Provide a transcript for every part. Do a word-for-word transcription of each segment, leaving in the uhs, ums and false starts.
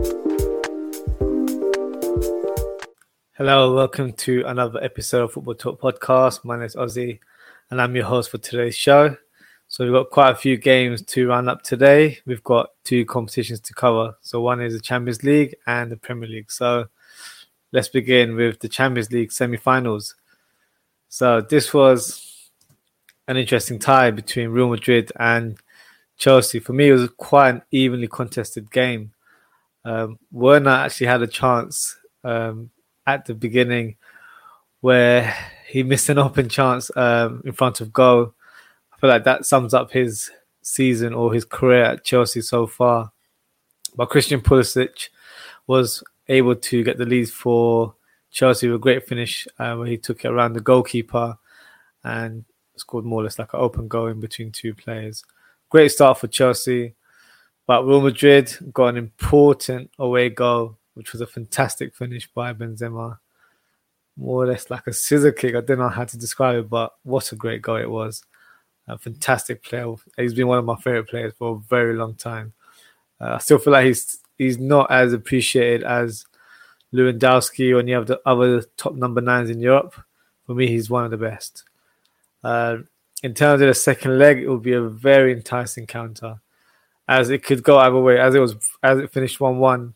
Hello, welcome to another episode of Football Talk Podcast. My name is Ozzy and I'm your host for today's show. So we've got quite a few games to round up today. We've got two competitions to cover. So one is the Champions League and the Premier League. So let's begin with the Champions League semi-finals. So this was an interesting tie between Real Madrid and Chelsea. For me, it was quite an evenly contested game. Um, Werner actually had a chance um, at the beginning where he missed an open chance um, in front of goal. I feel like that sums up his season or his career at Chelsea so far. But Christian Pulisic was able to get the lead for Chelsea with a great finish uh, where he took it around the goalkeeper and scored more or less like an open goal in between two players. Great start for Chelsea, but Real Madrid got an important away goal, which was a fantastic finish by Benzema. More or less like a scissor kick. I don't know how to describe it, but what a great goal it was. A fantastic player. He's been one of my favourite players for a very long time. Uh, I still feel like he's he's not as appreciated as Lewandowski or any of the other top number nines in Europe. For me, he's one of the best. Uh, in terms of the second leg, it will be a very enticing counter, as it could go either way. As it was, as it finished one-one.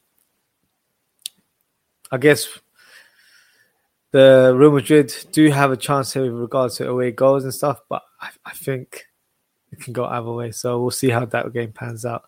I guess the Real Madrid do have a chance here with regards to away goals and stuff, but I, I think it can go either way. So we'll see how that game pans out.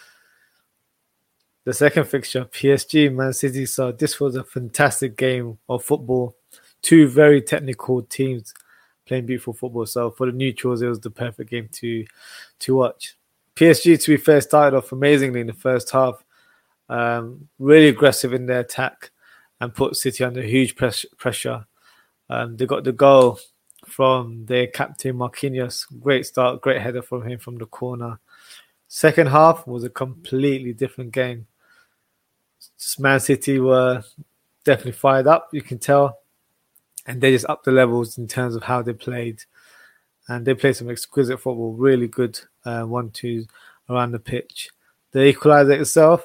The second fixture, P S G, Man City. So this was a fantastic game of football. Two very technical teams playing beautiful football. So for the neutrals, it was the perfect game to, to watch. P S G, to be fair, started off amazingly in the first half. Um, really aggressive in their attack and put City under huge press- pressure. Um, they got the goal from their captain, Marquinhos. Great start, great header from him from the corner. Second half was a completely different game. Just Man City were definitely fired up, you can tell. And they just upped the levels in terms of how they played. And they played some exquisite football, really good uh, one-twos around the pitch. The equaliser itself,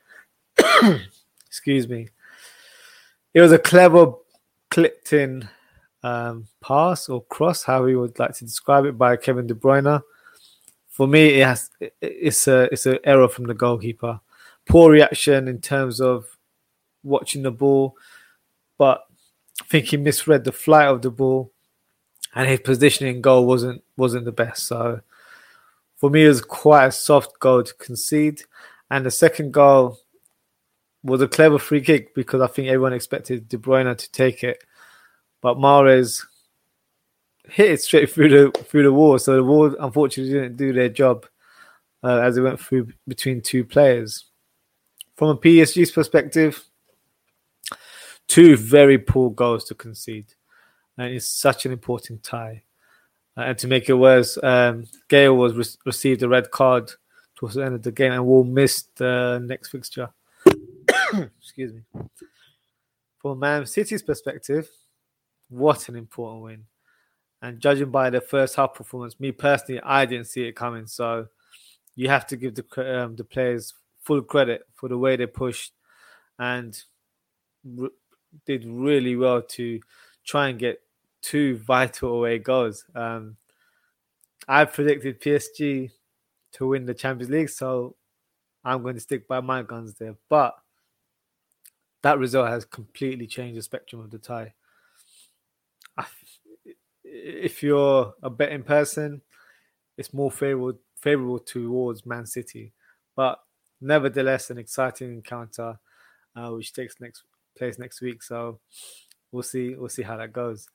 excuse me, it was a clever clipped-in um, pass or cross, how we would like to describe it, by Kevin De Bruyne. For me, it has it, it's a it's an error from the goalkeeper. Poor reaction in terms of watching the ball, but I think he misread the flight of the ball, and his positioning in goal wasn't wasn't the best. So for me, it was quite a soft goal to concede, and the second goal was a clever free kick because I think everyone expected De Bruyne to take it, but Mahrez hit it straight through the through the wall. So the wall unfortunately didn't do their job uh, as it went through between two players. From a P S G's perspective, two very poor goals to concede, and it's such an important tie. Uh, and to make it worse, um, Gale was re- received a red card towards the end of the game and will miss the next fixture. Excuse me. From Man City's perspective, what an important win. And judging by the first half performance, me personally, I didn't see it coming. So you have to give the um, the players full credit for the way they pushed and re- did really well to try and get two vital away goals. Um, I predicted P S G to win the Champions League, so I'm going to stick by my guns there. But that result has completely changed the spectrum of the tie. I, if you're a betting person, it's more favorable favorable towards Man City. But nevertheless, an exciting encounter, uh, which takes next place next week. So we'll see. We'll see how that goes.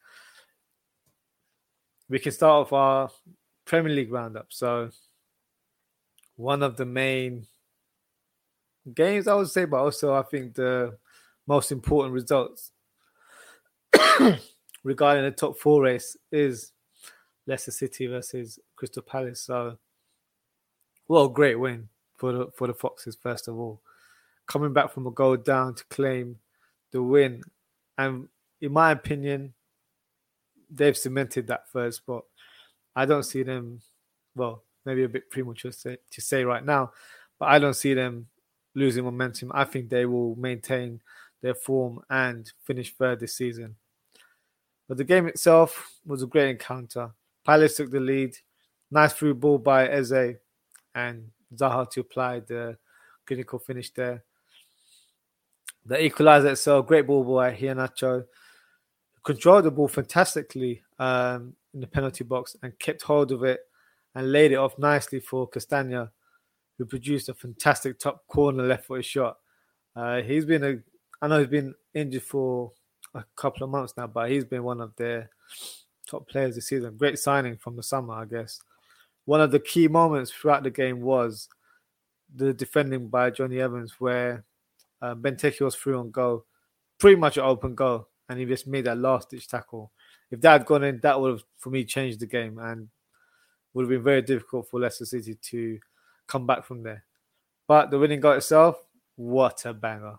We can start off our Premier League roundup. So one of the main games, I would say, but also I think the most important results regarding the top four race is Leicester City versus Crystal Palace. So, what a great win for the for the Foxes, first of all. Coming back from a goal down to claim the win. And in my opinion, they've cemented that third spot. I don't see them, well, maybe a bit premature to say, to say right now, but I don't see them losing momentum. I think they will maintain their form and finish third this season. But the game itself was a great encounter. Palace took the lead. Nice through ball by Eze and Zaha to apply the clinical finish there. The equaliser itself, great ball by Iheanacho. Controlled the ball fantastically um, in the penalty box and kept hold of it and laid it off nicely for Castagna, who produced a fantastic top corner left-footed shot. Uh, he's been a, I know he's been injured for a couple of months now, but he's been one of their top players this season. Great signing from the summer, I guess. One of the key moments throughout the game was the defending by Johnny Evans, where uh, Benteke was through on goal, pretty much an open goal, and he just made that last-ditch tackle. If that had gone in, that would have, for me, changed the game and would have been very difficult for Leicester City to come back from there. But the winning goal itself, what a banger.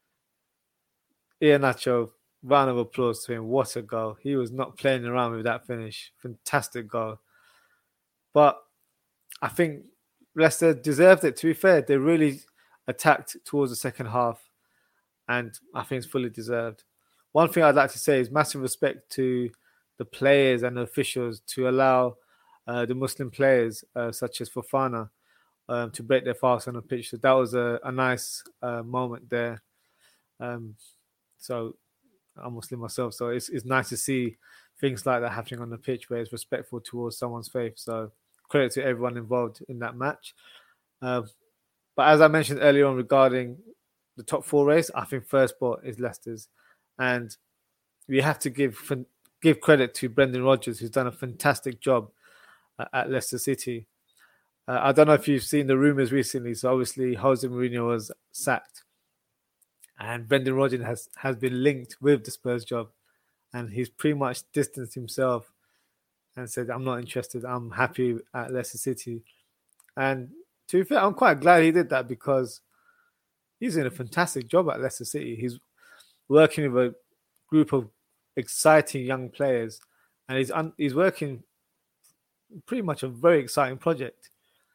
Iheanacho, round of applause to him. What a goal. He was not playing around with that finish. Fantastic goal. But I think Leicester deserved it, to be fair. They really attacked towards the second half, and I think it's fully deserved. One thing I'd like to say is massive respect to the players and the officials to allow uh, the Muslim players, uh, such as Fofana, um, to break their fast on the pitch. So that was a, a nice uh, moment there. Um, so I'm Muslim myself, so it's it's nice to see things like that happening on the pitch where it's respectful towards someone's faith. So credit to everyone involved in that match. Uh, but as I mentioned earlier on regarding the top four race, I think first spot is Leicester's. And we have to give give credit to Brendan Rodgers, who's done a fantastic job uh, at Leicester City. Uh, I don't know if you've seen the rumours recently. So obviously Jose Mourinho was sacked. And Brendan Rodgers has, has been linked with the Spurs job. And he's pretty much distanced himself and said, I'm not interested. I'm happy at Leicester City. And to be fair, I'm quite glad he did that because he's doing a fantastic job at Leicester City. He's working with a group of exciting young players, and he's un- he's working pretty much a very exciting project.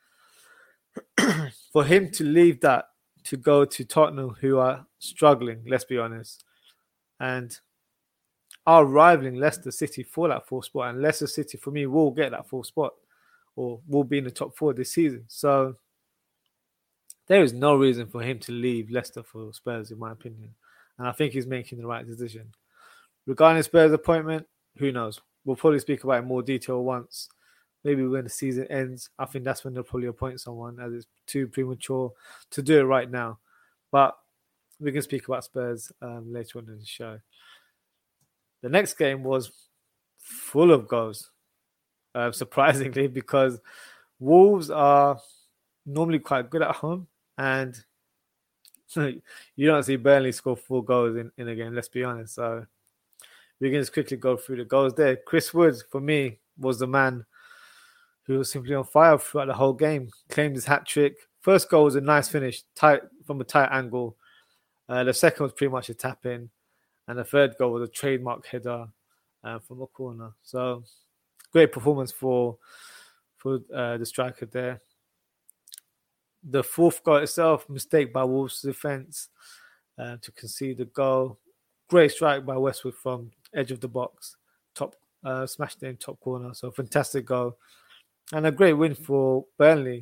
For him to leave that to go to Tottenham, who are struggling, let's be honest, and are rivaling Leicester City for that fourth spot, and Leicester City, for me, will get that fourth spot or will be in the top four this season. So there is no reason for him to leave Leicester for Spurs, in my opinion. And I think he's making the right decision. Regarding Spurs' appointment, who knows? We'll probably speak about it in more detail once. Maybe when the season ends. I think that's when they'll probably appoint someone, as it's too premature to do it right now. But we can speak about Spurs um, later on in the show. The next game was full of goals, uh, surprisingly, because Wolves are normally quite good at home, and you don't see Burnley score four goals in, in a game, let's be honest. So we can just quickly go through the goals there. Chris Wood, for me, was the man who was simply on fire throughout the whole game. Claimed his hat-trick. First goal was a nice finish, tight from a tight angle. Uh, the second was pretty much a tap-in. And the third goal was a trademark header uh, from a corner. So great performance for, for uh, the striker there. The fourth goal itself, mistake by Wolves' defence uh, to concede the goal. Great strike by Westwood from edge of the box, top uh, smashed in top corner. So fantastic goal, and a great win for Burnley.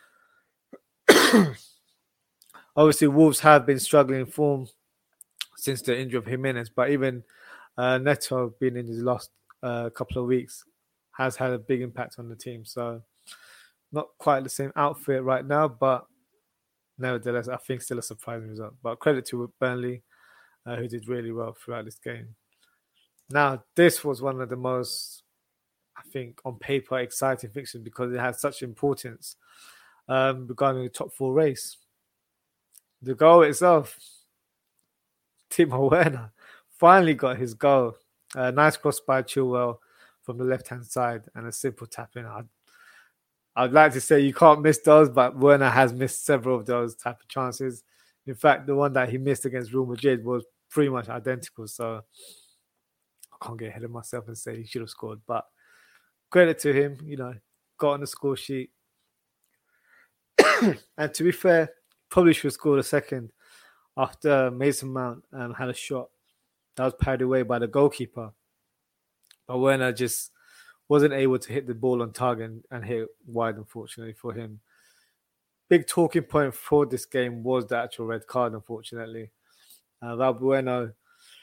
Obviously, Wolves have been struggling in form since the injury of Jimenez, but even uh, Neto being in his last uh, couple of weeks has had a big impact on the team. So not quite the same outfit right now, but nevertheless, I think still a surprising result. But credit to Burnley, uh, who did really well throughout this game. Now, this was one of the most, I think, on paper, exciting fixtures because it had such importance um, regarding the top four race. The goal itself, Timo Werner finally got his goal. A nice cross by Chilwell from the left-hand side and a simple tap-in. I'd, I'd like to say you can't miss those, but Werner has missed several of those type of chances. In fact, the one that he missed against Real Madrid was pretty much identical, so I can't get ahead of myself and say he should have scored. But credit to him, you know, got on the score sheet. And to be fair, probably should have scored a second after Mason Mount um, had a shot that was parried away by the goalkeeper. But Werner just wasn't able to hit the ball on target and, and hit wide, unfortunately, for him. Big talking point for this game was the actual red card, unfortunately. Uh, Valbuena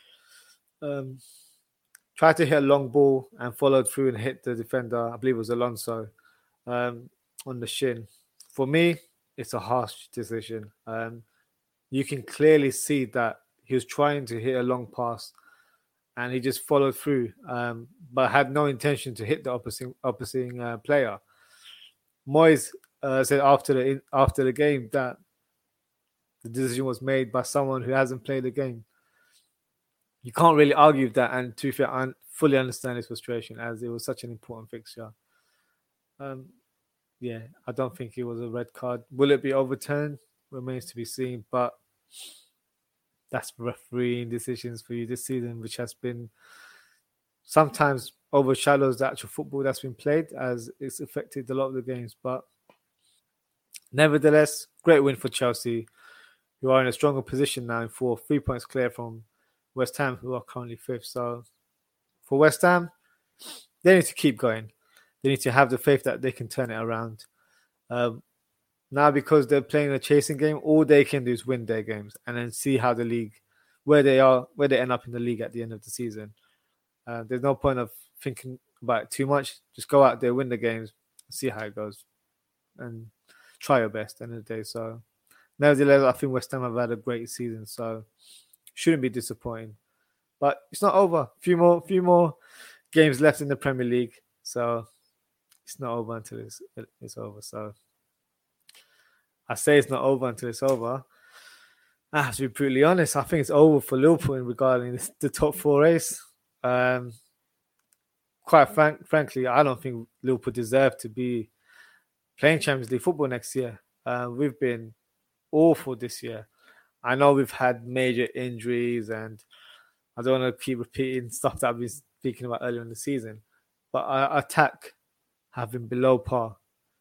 um, tried to hit a long ball and followed through and hit the defender, I believe it was Alonso, um, on the shin. For me, it's a harsh decision. Um, you can clearly see that he was trying to hit a long pass and he just followed through, um, but had no intention to hit the opposite opposite uh, player. Moyes uh, said after the after the game that the decision was made by someone who hasn't played the game. You can't really argue with that, and to be fair, I fully understand his frustration as it was such an important fixture. Um, yeah, I don't think it was a red card. Will it be overturned? Remains to be seen, but that's refereeing decisions for you this season, which has been sometimes overshadows the actual football that's been played as it's affected a lot of the games. But nevertheless, great win for Chelsea, who are in a stronger position now in fourth, three points clear from West Ham, who are currently fifth. So for West Ham, they need to keep going. They need to have the faith that they can turn it around. Um, now, because they're playing a chasing game, all they can do is win their games and then see how the league, where they are, where they end up in the league at the end of the season. Uh, there's no point of thinking about it too much. Just go out there, win the games, see how it goes, and try your best at the end of the day. So, nevertheless, I think West Ham have had a great season, so shouldn't be disappointing. But it's not over. A few more, few more games left in the Premier League, so it's not over until it's it's over. So I say it's not over until it's over. I have to be brutally honest. I think it's over for Liverpool in regarding the top four race. Um, quite frank, frankly, I don't think Liverpool deserve to be playing Champions League football next year. Uh, we've been awful this year. I know we've had major injuries, and I don't want to keep repeating stuff that I've been speaking about earlier in the season, but our attack have been below par.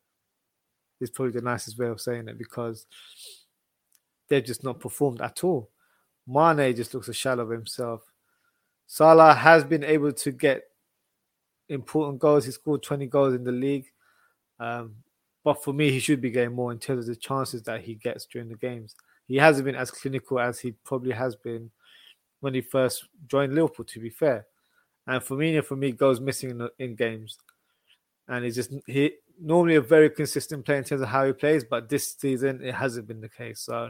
Is probably the nicest way of saying it because they've just not performed at all. Mane just looks a shell of himself. Salah has been able to get important goals. He scored twenty goals in the league. Um, but for me, he should be getting more in terms of the chances that he gets during the games. He hasn't been as clinical as he probably has been when he first joined Liverpool, to be fair. And Firmino, for me, goes missing in, in games. And he's just he normally a very consistent player in terms of how he plays, but this season it hasn't been the case. So,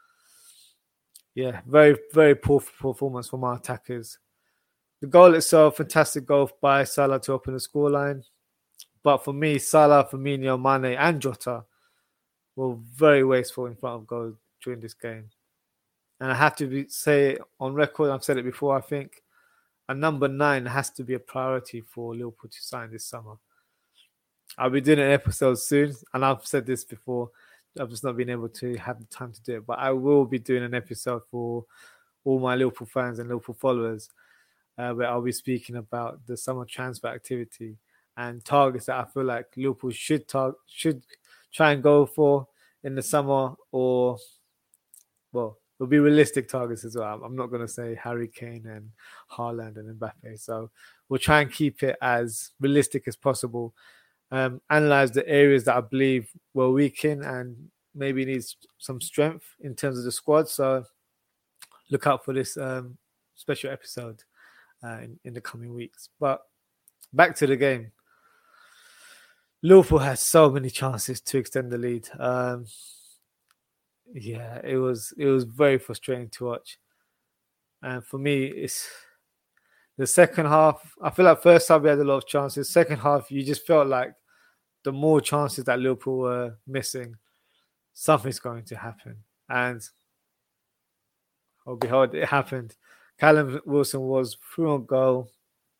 yeah, very, very poor performance from our attackers. The goal itself, fantastic goal by Salah to open the scoreline. But for me, Salah, Firmino, Mane, and Jota were very wasteful in front of goal during this game. And I have to be, say on record, I've said it before, I think a number nine has to be a priority for Liverpool to sign this summer. I'll be doing an episode soon, and I've said this before. I've just not been able to have the time to do it. But I will be doing an episode for all my Liverpool fans and Liverpool followers, uh, where I'll be speaking about the summer transfer activity and targets that I feel like Liverpool should tar- should try and go for in the summer, or, well, it'll be realistic targets as well. I'm not going to say Harry Kane and Haaland and Mbappe. So we'll try and keep it as realistic as possible. Um, analyze the areas that I believe we're weak in and maybe needs some strength in terms of the squad. So look out for this um, special episode uh, in, in the coming weeks. But back to the game. Liverpool had so many chances to extend the lead. Um, yeah, it was it was very frustrating to watch. And for me, it's the second half. I feel like first half we had a lot of chances. Second half, you just felt like the more chances that Liverpool were missing, something's going to happen. And oh, behold, it happened. Callum Wilson was through on goal.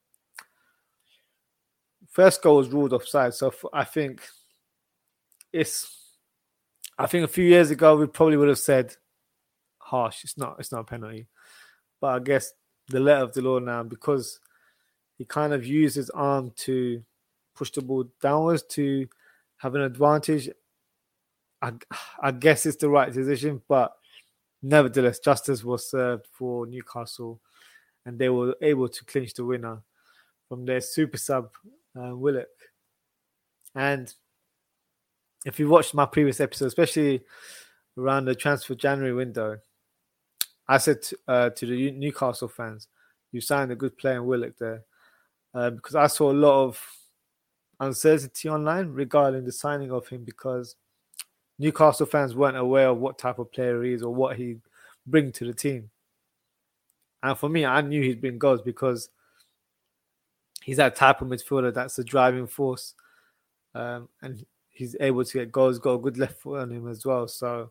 First goal was ruled offside. So I think it's. I think a few years ago we probably would have said harsh. It's not. It's not a penalty. But I guess the letter of the law now, because he kind of used his arm to push the ball downwards to have an advantage. I, I guess it's the right decision, but nevertheless, justice was served for Newcastle, and they were able to clinch the winner from their super sub, uh, Willock. And if you watched my previous episode, especially around the transfer January window, I said to, uh, to the Newcastle fans, you signed a good player in Willock there. Uh, because I saw a lot of uncertainty online regarding the signing of him, because Newcastle fans weren't aware of what type of player he is or what he'd bring to the team. And for me, I knew he'd bring goals because he's that type of midfielder that's a driving force. Um, and he's able to get goals, got a good left foot on him as well. So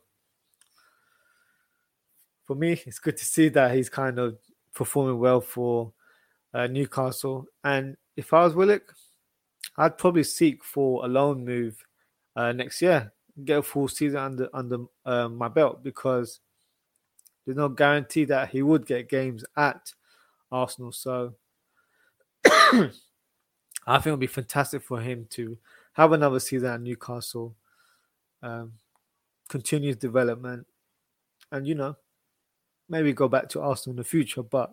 for me, it's good to see that he's kind of performing well for uh, Newcastle. And if I was Willock, I'd probably seek for a loan move uh, next year, get a full season under under uh, my belt, because there's no guarantee that he would get games at Arsenal. So I think it would be fantastic for him to have another season at Newcastle, um, continue his development, and, you know, maybe go back to Arsenal in the future. But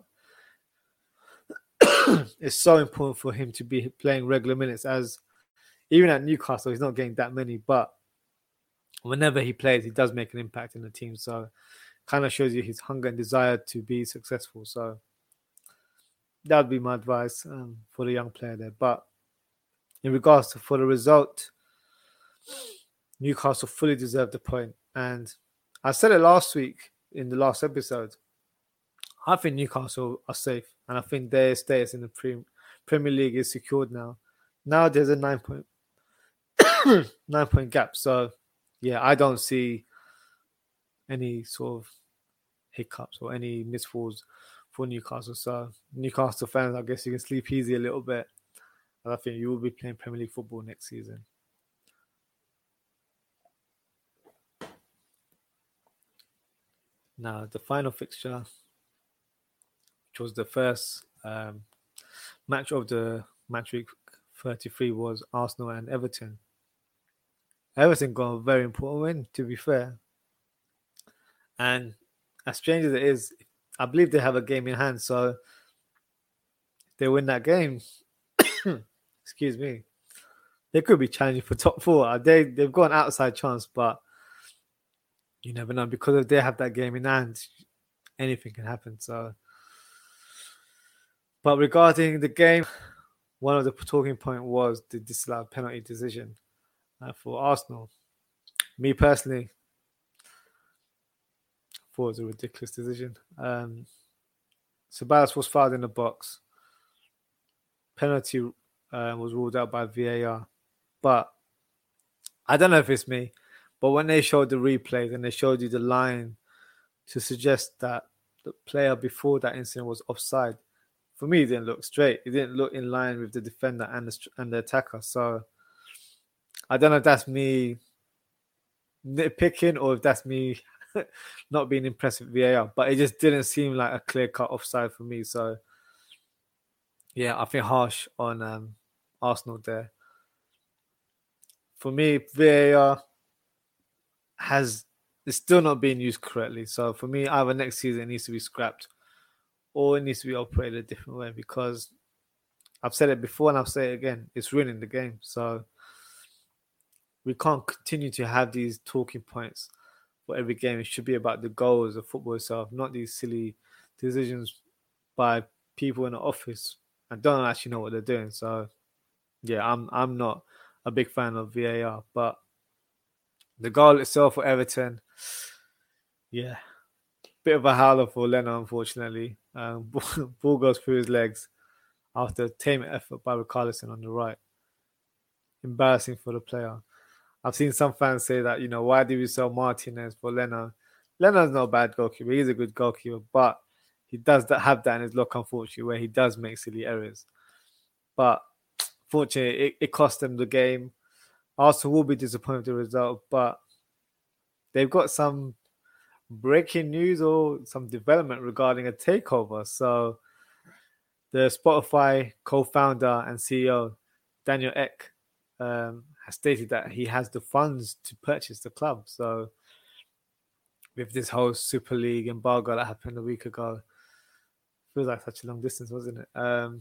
it's so important for him to be playing regular minutes, as even at Newcastle, he's not getting that many, but whenever he plays, he does make an impact in the team. So kind of shows you his hunger and desire to be successful. So that would be my advice um, for the young player there. But in regards to for the result, Newcastle fully deserved the point. And I said it last week in the last episode. I think Newcastle are safe, and I think their status in the pre- Premier League is secured now. Now there's a nine point nine point gap. So yeah, I don't see any sort of hiccups or any misfalls for Newcastle. So Newcastle fans, I guess you can sleep easy a little bit. And I think you will be playing Premier League football next season. Now, the final fixture, which was the first um, match of the match week thirty-three, was Arsenal and Everton. Everton got a very important win, to be fair. And as strange as it is, I believe they have a game in hand. So if they win that game, excuse me, they could be challenging for top four. They, they've got an outside chance, but you never know. Because if they have that game in hand, anything can happen. So, but regarding the game, one of the talking point was the disallowed penalty decision uh, for Arsenal. Me personally, thought it was a ridiculous decision. Um, Ceballos was fouled in the box. Penalty uh, was ruled out by V A R. But I don't know if it's me, but when they showed the replays and they showed you the line to suggest that the player before that incident was offside, for me, it didn't look straight. It didn't look in line with the defender and the, and the attacker. So I don't know if that's me nitpicking or if that's me not being impressed with V A R, but it just didn't seem like a clear-cut offside for me. So yeah, I think harsh on um, Arsenal there. For me, V A R has it's still not being used correctly. So for me, either next season it needs to be scrapped or it needs to be operated a different way, because I've said it before and I'll say it again, it's ruining the game. So we can't continue to have these talking points for every game. It should be about the goals of football itself, not these silly decisions by people in the office and don't actually know what they're doing. So yeah, I'm I'm not a big fan of V A R, but the goal itself for Everton, yeah, bit of a howler for Leno, unfortunately. Um, ball goes through his legs after a tame effort by Richarlison on the right. Embarrassing for the player. I've seen some fans say that, you know, why did we sell Martinez for Leno? Leno's not a bad goalkeeper. He's a good goalkeeper, but he does have that in his luck, unfortunately, where he does make silly errors. But fortunately, it, it cost them the game. Arsenal will be disappointed with the result, but they've got some breaking news or some development regarding a takeover. So the Spotify co-founder and C E O, Daniel Ek, um, has stated that he has the funds to purchase the club. So with this whole Super League embargo that happened a week ago, feels like such a long distance, wasn't it? Um,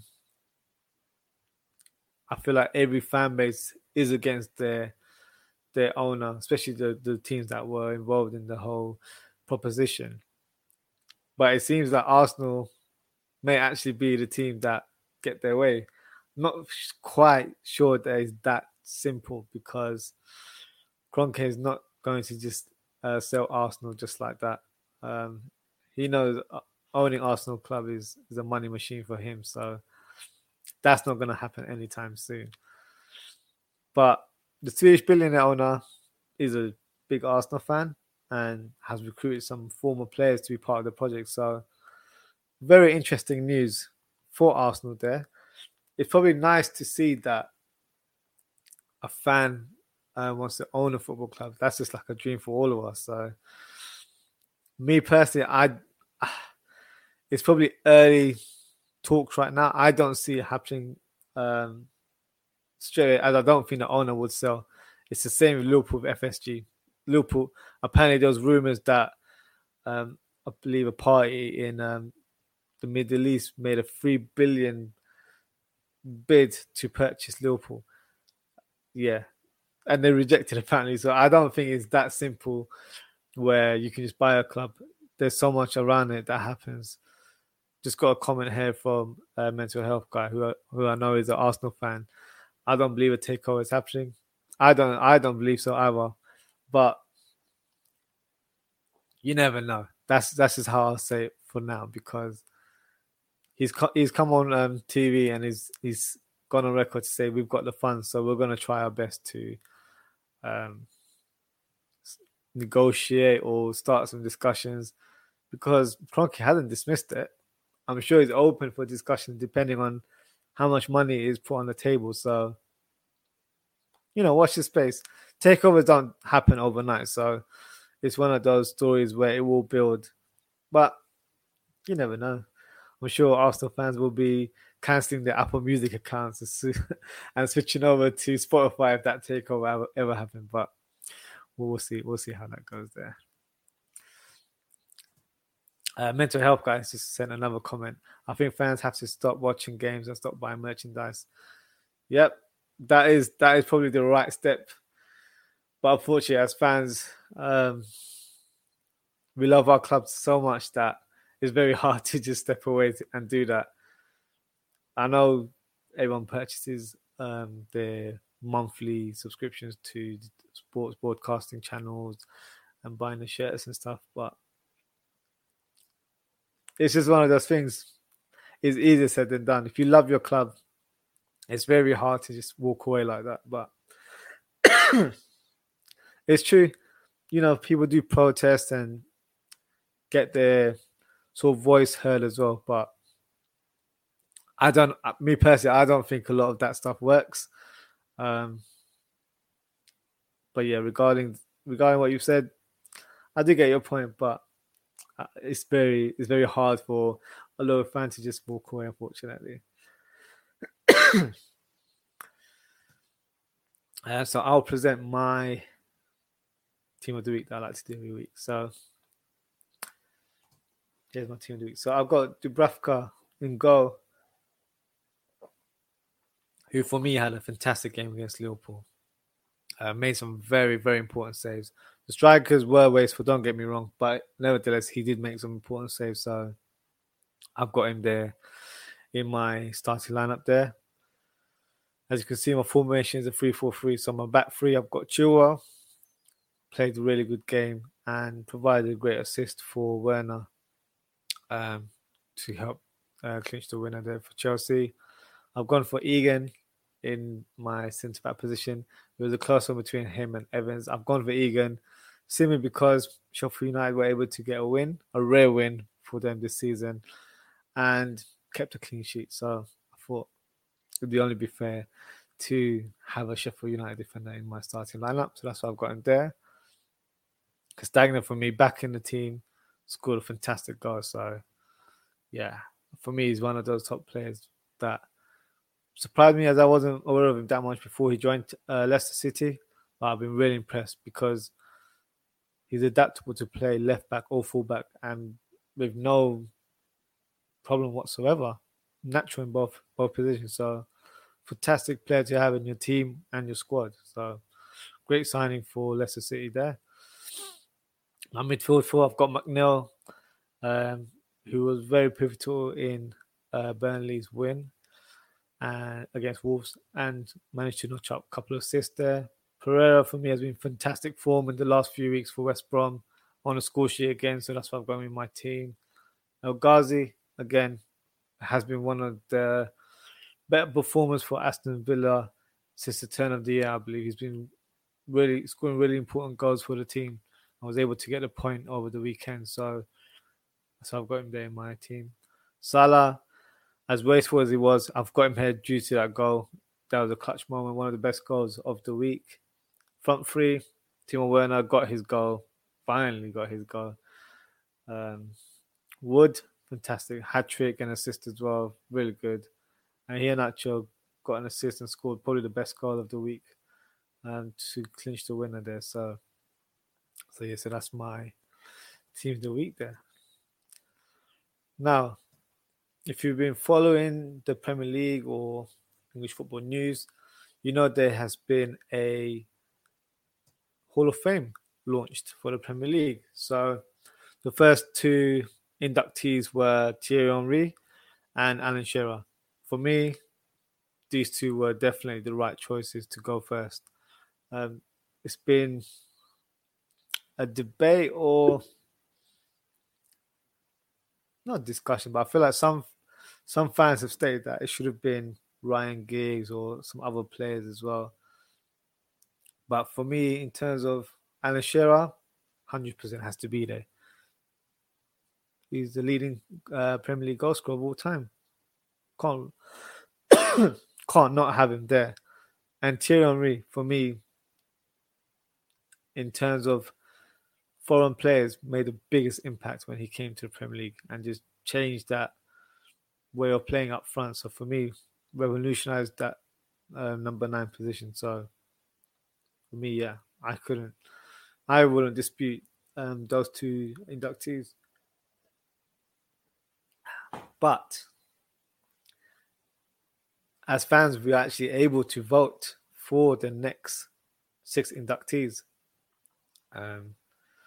I feel like every fan base is against their their owner, especially the, the teams that were involved in the whole proposition. But it seems like Arsenal may actually be the team that get their way. Not quite sure that it's that simple, because Kroenke is not going to just uh, sell Arsenal just like that. Um, he knows owning Arsenal club is, is a money machine for him, so that's not going to happen anytime soon. But the Swedish billionaire owner is a big Arsenal fan and has recruited some former players to be part of the project. So very interesting news for Arsenal there. It's probably nice to see that a fan uh, wants to own a football club. That's just like a dream for all of us. So me personally, I it's probably early talks right now. I don't see it happening um, straight, as I don't think the owner would sell. It's the same with Liverpool with F S G. Liverpool, apparently there was rumours that um, I believe a party in um, the Middle East made a three billion bid to purchase Liverpool. Yeah. And they rejected apparently. So I don't think it's that simple where you can just buy a club. There's so much around it that happens. Just got a comment here from a mental health guy who I, who I know is an Arsenal fan. I don't believe a takeover is happening. I don't I don't believe so either. But you never know. That's that's just how I'll say it for now, because he's he's come on um, T V and he's he's gone on record to say we've got the funds, so we're going to try our best to um, negotiate or start some discussions, because Kroenke hasn't dismissed it. I'm sure he's open for discussion depending on how much money is put on the table. So, you know, watch this space. Takeovers don't happen overnight, so it's one of those stories where it will build. But you never know. I'm sure Arsenal fans will be cancelling their Apple Music accounts and switching over to Spotify if that takeover ever, ever happened. But we'll see. We'll see how that goes there. Uh, mental health guys just sent another comment. I think fans have to stop watching games and stop buying merchandise. Yep, that is that is probably the right step. But unfortunately, as fans, um, we love our clubs so much that it's very hard to just step away and do that. I know everyone purchases um, their monthly subscriptions to sports broadcasting channels and buying the shirts and stuff, but it's just one of those things. It's easier said than done. If you love your club, it's very hard to just walk away like that. But it's true. You know, people do protest and get their sort of voice heard as well. But I don't, me personally, I don't think a lot of that stuff works. Um, but yeah, regarding regarding what you said, I do get your point, but it's very it's very hard for a lot of fans to just walk away, unfortunately. uh, so I'll present my team of the week that I like to do every week. So here's my team of the week. So I've got Dubravka in goal, who for me had a fantastic game against Liverpool. Uh, made some very, very important saves. The strikers were wasteful, don't get me wrong, but nevertheless, he did make some important saves. So I've got him there in my starting lineup there. As you can see, my formation is a three four three. So my back three, I've got Chilwell, played a really good game and provided a great assist for Werner um, to help uh, clinch the winner there for Chelsea. I've gone for Egan in my centre-back position. There was a close one between him and Evans. I've gone for Egan simply because Sheffield United were able to get a win, a rare win for them this season, and kept a clean sheet. So I thought it would only be fair to have a Sheffield United defender in my starting lineup. So that's why I've got him there. Castagna, for me, back in the team, scored a fantastic goal. So, yeah, for me, he's one of those top players that surprised me as I wasn't aware of him that much before he joined uh, Leicester City. But I've been really impressed because he's adaptable to play left back or full back and with no problem whatsoever. Natural in both both positions. So fantastic player to have in your team and your squad. So great signing for Leicester City there. My midfield four, I've got McNeil, um, who was very pivotal in uh, Burnley's win and against Wolves and managed to notch up a couple of assists there. Pereira for me has been fantastic form in the last few weeks for West Brom on a score sheet again, so that's why I've got him in my team. El Ghazi, again, has been one of the better performers for Aston Villa since the turn of the year, I believe. He's been really scoring really important goals for the team. I was able to get a point over the weekend, so so I've got him there in my team. Salah, as wasteful as he was, I've got him here due to that goal. That was a clutch moment, one of the best goals of the week. Front three, Timo Werner got his goal, finally got his goal. Um, Wood, fantastic, hat-trick and assist as well, really good. And Iheanacho got an assist and scored probably the best goal of the week um, to clinch the winner there. So, so yeah, so that's my team of the week there. Now, if you've been following the Premier League or English football news, you know there has been a Hall of Fame launched for the Premier League. So the first two inductees were Thierry Henry and Alan Shearer. For me, these two were definitely the right choices to go first. Um, it's been a debate or not discussion, but I feel like some some fans have stated that it should have been Ryan Giggs or some other players as well. But for me, in terms of Alan Shearer, one hundred percent has to be there. He's the leading uh, Premier League goal scorer of all time. Can't can't not have him there. And Thierry Henry, for me, in terms of foreign players, made the biggest impact when he came to the Premier League and just changed that way of playing up front. So for me, revolutionized that uh, number nine position. So for me, yeah, I couldn't, I wouldn't dispute um, those two inductees. But as fans, we are actually able to vote for the next six inductees. Um,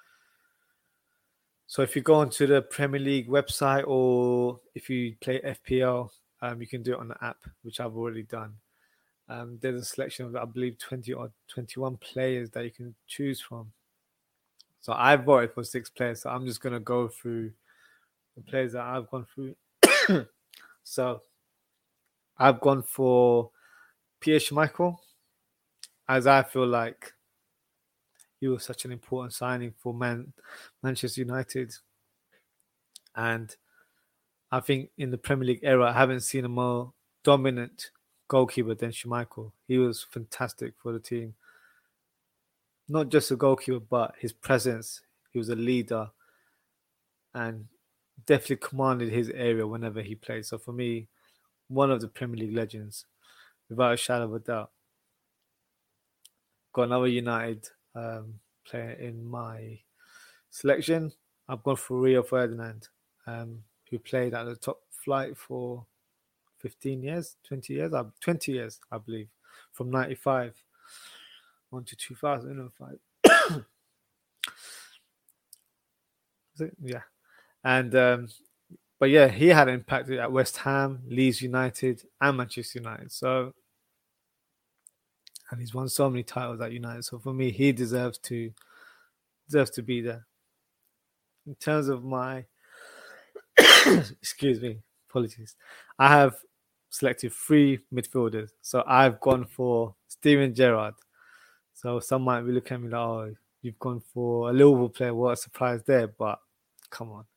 so if you go onto the Premier League website or if you play F P L, um, you can do it on the app, which I've already done. Um, there's a selection of, I believe, twenty or twenty-one players that you can choose from. So I voted for six players. So I'm just going to go through the players that I've gone through. So I've gone for Pierre Schmeichel, as I feel like he was such an important signing for Man- Manchester United. And I think in the Premier League era, I haven't seen a more dominant goalkeeper than Schmeichel. He was fantastic for the team. Not just a goalkeeper, but his presence. He was a leader and definitely commanded his area whenever he played. So for me, one of the Premier League legends, without a shadow of a doubt. Got another United um, player in my selection. I've gone for Rio Ferdinand, um, who played at the top flight for fifteen years, twenty years, twenty years, I believe, from ninety-five on to two thousand five. Yeah. And, um, but yeah, he had an impact at West Ham, Leeds United, and Manchester United. So, and he's won so many titles at United. So for me, he deserves to deserves to be there. In terms of my, excuse me, apologies. I have selected three midfielders. So I've gone for Steven Gerrard. So some might be looking at me like, oh, you've gone for a Liverpool player. What a surprise there. But come on.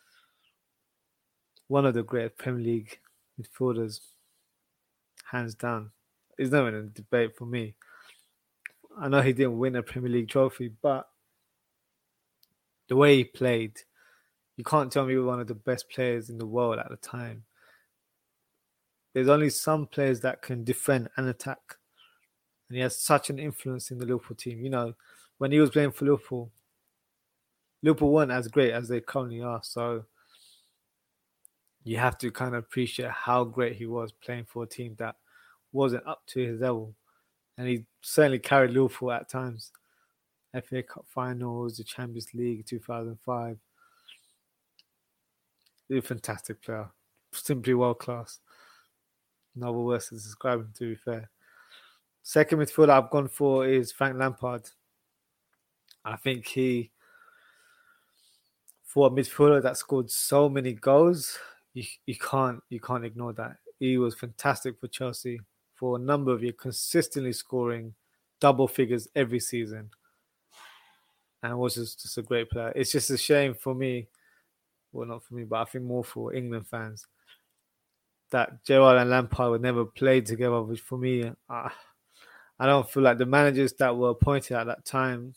One of the great Premier League midfielders, hands down. There's no even a debate for me. I know he didn't win a Premier League trophy, but the way he played, you can't tell me he was one of the best players in the world at the time. there's only some players that can defend and attack. And he has such an influence in the Liverpool team. You know, when he was playing for Liverpool, Liverpool weren't as great as they currently are. So you have to kind of appreciate how great he was playing for a team that wasn't up to his level. And he certainly carried Liverpool at times. F A Cup finals, the Champions League two thousand five. He's a fantastic player. Simply world class. No other words to describe him, to be fair. Second midfielder I've gone for is Frank Lampard. I think he, for a midfielder that scored so many goals, you, you can't you can't ignore that. He was fantastic for Chelsea for a number of years, consistently scoring double figures every season. And was just, just a great player. It's just a shame for me, well, not for me, but I think more for England fans, that Gerrard and Lampard would never play together. Which for me, uh, I don't feel like the managers that were appointed at that time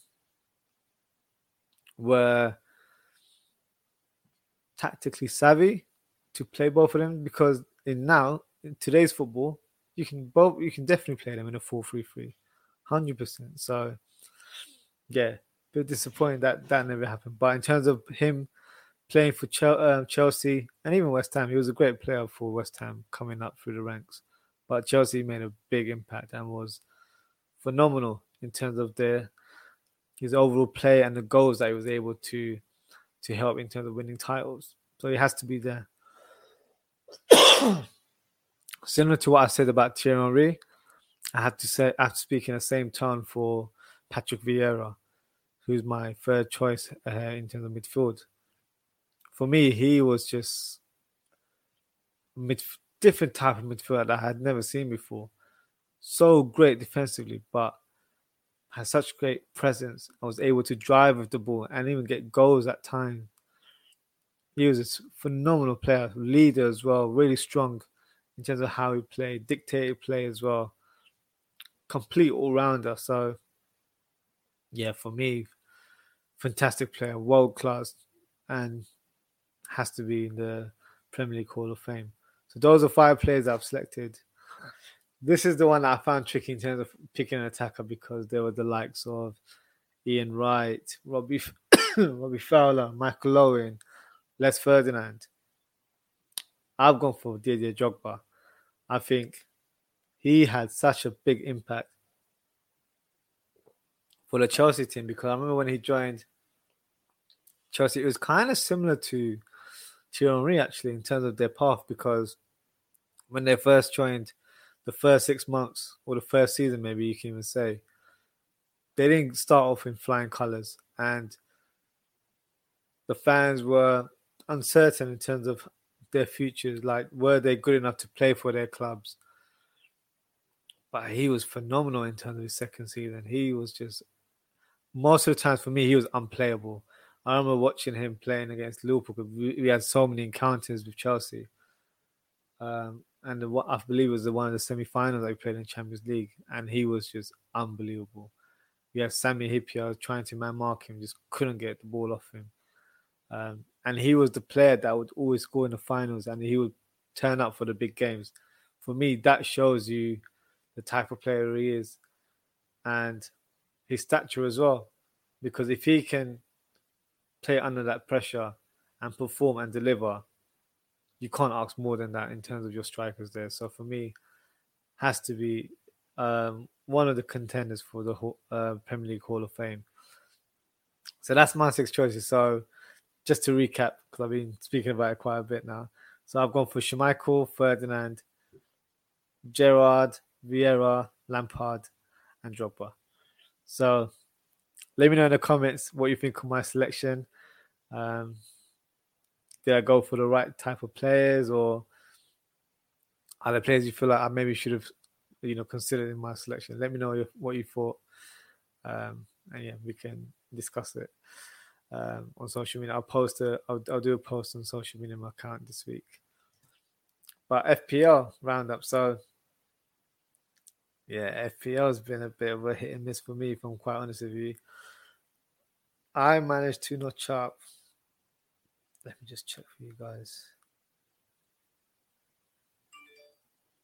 were tactically savvy to play both of them, because in now in today's football, you can both you can definitely play them in a four three three, one hundred percent. So yeah, a bit disappointing that that never happened. But in terms of him playing for Chelsea and even West Ham, he was a great player for West Ham coming up through the ranks. But Chelsea made a big impact and was phenomenal in terms of their his overall play and the goals that he was able to to help in terms of winning titles. So he has to be there. Similar to what I said about Thierry Henry, I had to say I have to speak in the same tone for Patrick Vieira, who's my third choice uh, in terms of midfield. For me, he was just a mid, different type of midfielder that I had never seen before. So great defensively, but had such great presence. I was able to drive with the ball and even get goals at times. He was a phenomenal player, leader as well, really strong in terms of how he played, dictated play as well. Complete all-rounder. So, yeah, for me, fantastic player, world class, and has to be in the Premier League Hall of Fame. So those are five players I've selected. This is the one that I found tricky in terms of picking an attacker, because there were the likes of Ian Wright, Robbie, Robbie Fowler, Michael Owen, Les Ferdinand. I've gone for Didier Drogba. I think he had such a big impact for the Chelsea team, because I remember when he joined Chelsea, it was kind of similar to Thierry Henry actually in terms of their path, because when they first joined, the first six months or the first season, maybe you can even say, they didn't start off in flying colours, and the fans were uncertain in terms of their futures. Like, were they good enough to play for their clubs? But he was phenomenal in terms of his second season. He was just, most of the times for me, he was unplayable. I remember watching him playing against Liverpool because we, we had so many encounters with Chelsea. Um, and the, I believe it was the one of the semi-finals I played in Champions League, and he was just unbelievable. We had Sami Hyypiä trying to man mark him, just couldn't get the ball off him. Um, and he was the player that would always score in the finals, and he would turn up for the big games. For me, that shows you the type of player he is and his stature as well. Because if he can play under that pressure and perform and deliver, you can't ask more than that in terms of your strikers there. So for me, has to be um, one of the contenders for the uh, Premier League Hall of Fame. So that's my six choices. So just to recap, because I've been speaking about it quite a bit now. So I've gone for Schmeichel, Ferdinand, Gerrard, Vieira, Lampard, and Drogba. So let me know in the comments what you think of my selection. Um, did I go for the right type of players, or are there players you feel like I maybe should have, you know, considered in my selection? Let me know what you thought, um, and yeah, we can discuss it um, on social media. I'll post a, I'll, I'll do a post on social media in my account this week. But F P L roundup, so yeah, F P L has been a bit of a hit and miss for me, if I'm quite honest with you. I managed to notch up. Let me just check for you guys.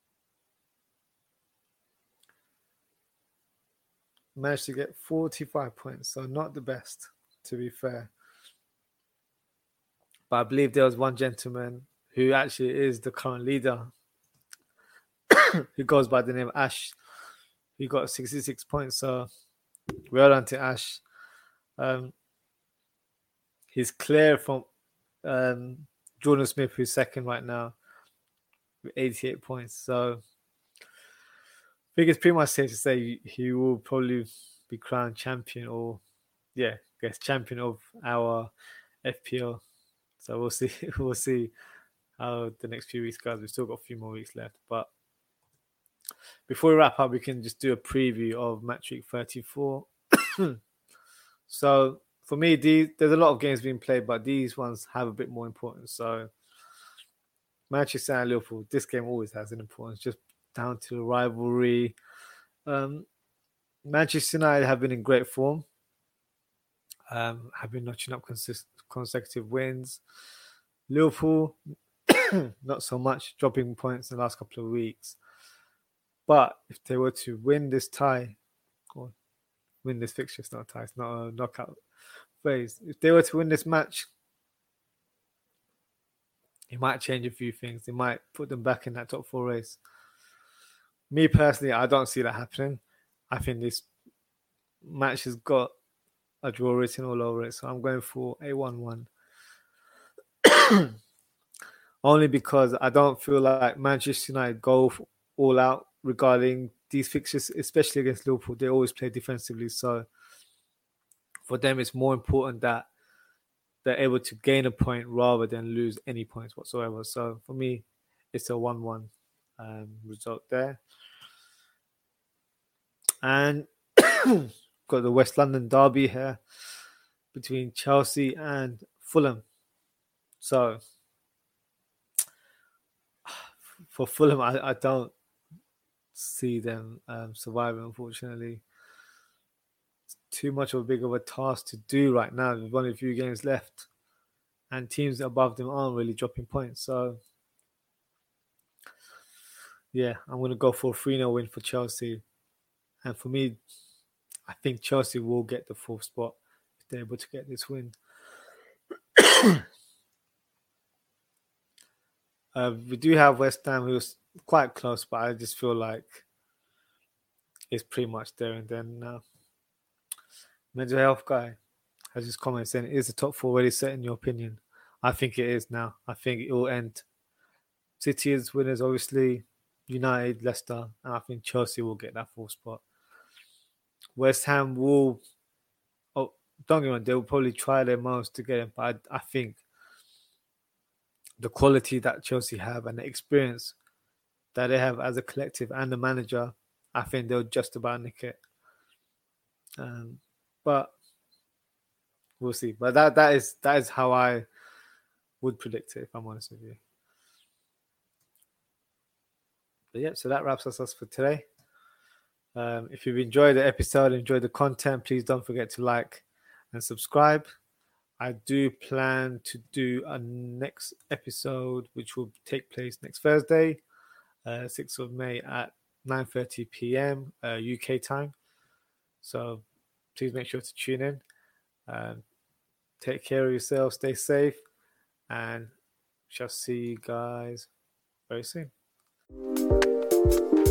managed to get forty-five points, so not the best, to be fair. But I believe there was one gentleman who actually is the current leader, who goes by the name of Ash. He got sixty-six points, so well done to Ash. Um, he's clear from um, Jordan Smith, who's second right now, with eighty-eight points. So I think it's pretty much safe to say he will probably be crowned champion, or yeah, I guess champion of our F P L. So we'll see. We'll see how the next few weeks goes. We've still got a few more weeks left, but before we wrap up, we can just do a preview of Match Week thirty-four. So for me, these, there's a lot of games being played, but these ones have a bit more importance. So Manchester and Liverpool, this game always has an importance, just down to the rivalry. Um, Manchester United have been in great form, um, have been notching up consist- consecutive wins. Liverpool, not so much, dropping points in the last couple of weeks. But if they were to win this tie, or win this fixture, it's not a tie, it's not a knockout phase. If they were to win this match, it might change a few things. It might put them back in that top four race. Me personally, I don't see that happening. I think this match has got a draw written all over it, so I'm going for a one one. Only because I don't feel like Manchester United go all out regarding these fixtures, especially against Liverpool. They always play defensively, so for them it's more important that they're able to gain a point rather than lose any points whatsoever. So for me, it's a one one um, result there. And got the West London derby here between Chelsea and Fulham. So for Fulham, I, I don't see them um, surviving, unfortunately. It's too much of a big of a task to do right now. There's only a few games left, and teams above them aren't really dropping points. So, yeah, I'm going to go for a three nil win for Chelsea. And for me, I think Chelsea will get the fourth spot if they're able to get this win. uh, we do have West Ham, who's quite close, but I just feel like it's pretty much there and then now. Mental health guy has his comment saying, is the top four already set in your opinion? I think it is now. I think it will end. City is winners, obviously. United, Leicester, and I think Chelsea will get that fourth spot. West Ham will, oh, don't get me wrong, they will probably try their most to get it, but I, I think the quality that Chelsea have and the experience that they have as a collective and the manager, I think they'll just about nick it. Um, but we'll see. But that that is that is how I would predict it, if I'm honest with you. But yeah, so that wraps us up for today. Um, if you've enjoyed the episode, enjoyed the content, please don't forget to like and subscribe. I do plan to do a next episode, which will take place next Thursday, uh, sixth of May at nine thirty p.m. Uh, U K time. So please make sure to tune in. Um, take care of yourself, stay safe, and shall see you guys very soon.